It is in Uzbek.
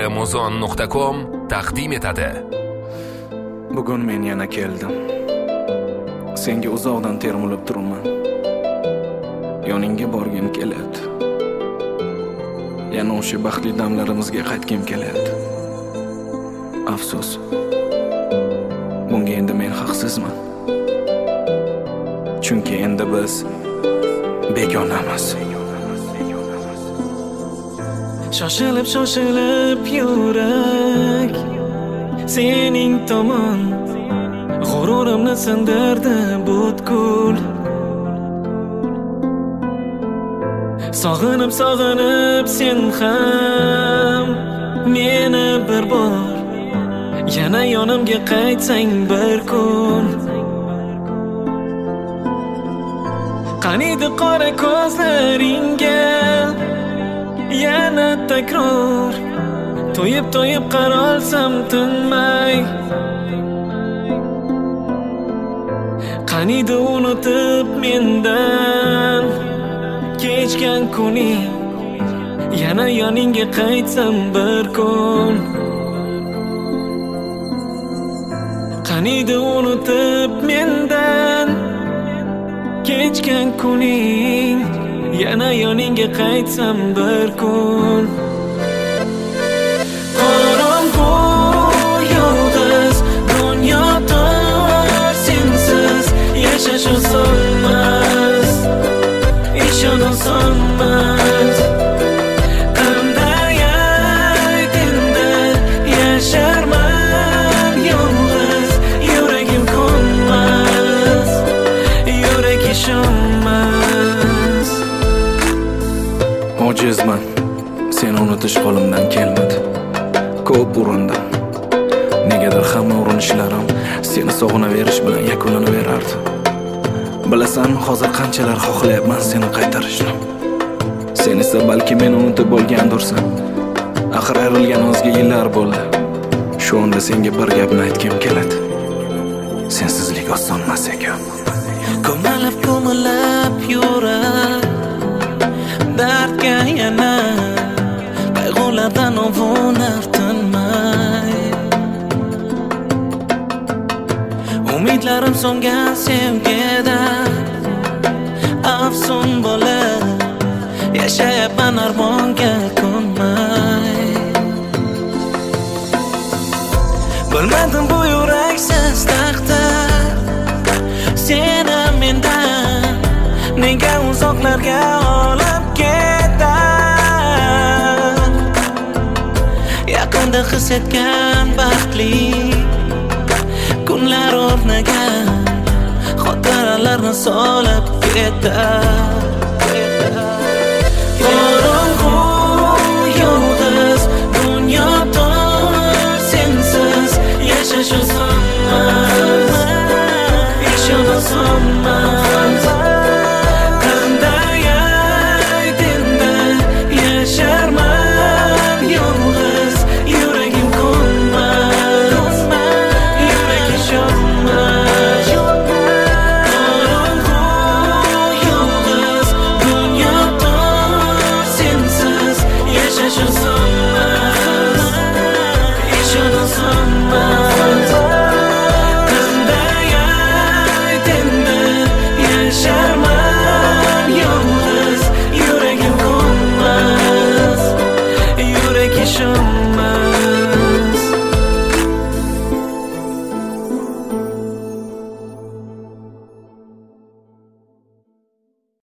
muzon.com taqdim etadi. Bugun men yana keldim. Senga uzoqdan termulib turman. Yoningga borgim keladi. Yana o'sha baxtli damlarimizga qaytgim keladi. Afsus. Bunga endi men haqsizman. Chunki endi biz begonamiz. Shoshilib yurak sening tomon g'ururimni sindirdi butkul. Sog'inib sen ham meni bir bor yana yonimga qaytsang bir kun. Qaniydi qora ko'zlaringga yana takror to'yib qarolsam tinmay. Qaniydi unutib mendan kechgan kuning yana yoningga qaytsam bir kun. Qaniydi unutib mendan kechgan kuning yana yoningga qaytsam bir kun. Qorong'u yolg'iz dunyo tor sensiz yashash osonmas, ishon osonmas. Qanday aytingda yasharman yolg'iz, yuragim ko'nmas, yurak ishonmas. Ojizman, seni unutish qo'limdan kelmadi. Ko'p urindim. Negadir hamma urinishlarim seni sog'inaverish bilan yakunlanaverardi. Bilasanmi, hozir qanchalar xohlayapman seni qaytarishni. Sen esa balki meni unutib bo'lgandursan. Axir ayrilgan o'zga yillar bo'ldi. Shu onda senga bir gapni aytgim keladi. Sensizlik oson emas ekan. Ko'malab yurar dardga yana qayg'ulardan ovunar tinmay. Umidlarim so'ngan sevgida afsun bo'lib yashayapman armonga ko'nmay. Bilmadim bu yuraksiz taqdir seni mendan nega uzoqlarga olib ketar. Yaqinda his etgan baxtli kunlar o'rniga xotiralarni solib ketar. Qorong'u yolg'iz dunyo tor sensiz yashash osonmas, ishon osonmas. Qanday aytingda yasharman yolg'iz, yuragim ko'nmas, yurak ishonmas. Qorong'u yolg'iz dunyo tor sensiz yashash osonmas, ishon osonmas. Qanday aytingda yasharman yolg'iz, yuragim ko'nmas, yurak ishonmas.